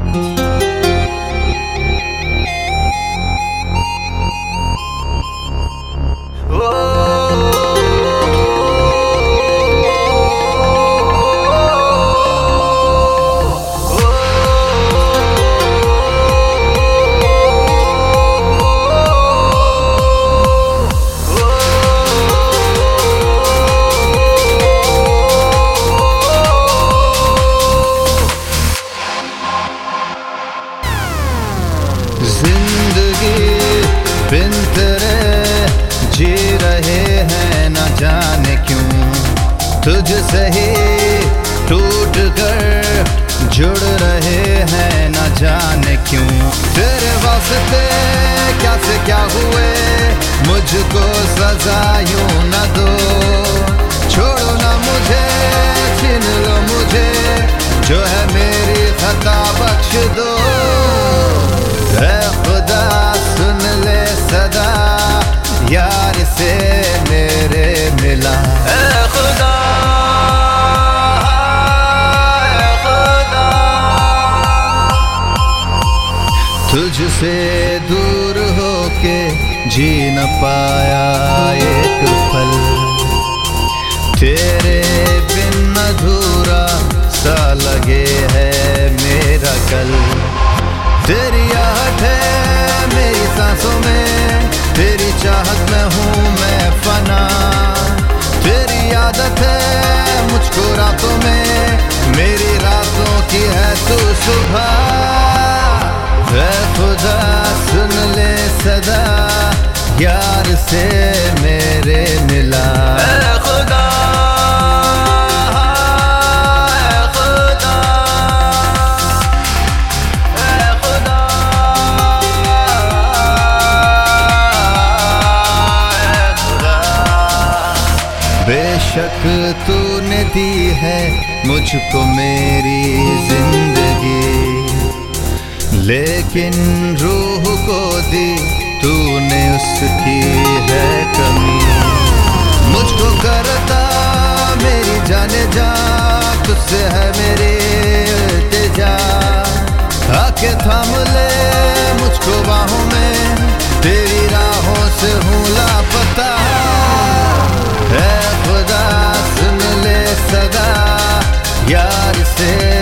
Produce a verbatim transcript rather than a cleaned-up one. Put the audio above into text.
जिंदगी बिन तेरे जी रहे हैं न जाने क्यों, तुझसे ही टूट कर जुड़ रहे हैं न जाने क्यों। तेरे वास्ते क्या से क्या हुए, मुझको सजा यूं न दो, छोड़ो ना मुझे, छीन लो मुझे, जो है मेरी खता बख्श दो। ऐ खुदा सुन ले सदा, यार से मेरे मिला। ऐ खुदा, ऐ खुदा, तुझसे दूर होके जी न पाया एक पल, तेरे बिन अधूरा सा लगे है मेरा कल। तेरी आहट है मेरी सांसों में, तेरी चाहत में हूँ मैं फना, तेरी आदत है मुझको रातों में, मेरी रातों की है तू सुबह। ऐ खुदा सुन ले सदा, यार से मेरे मिला। ऐ खुदा, बेशक तूने दी है मुझको मेरी जिंदगी, लेकिन रूह को दी तूने उसकी है कमी। मुझको करता मेरी जाने जा, तुझसे है मेरी इल्तिजा, आके थाम ले मुझको बाहों में, तेरी राहों से हूँ लापता। ऐ खुदा सुन ले सदा, यार से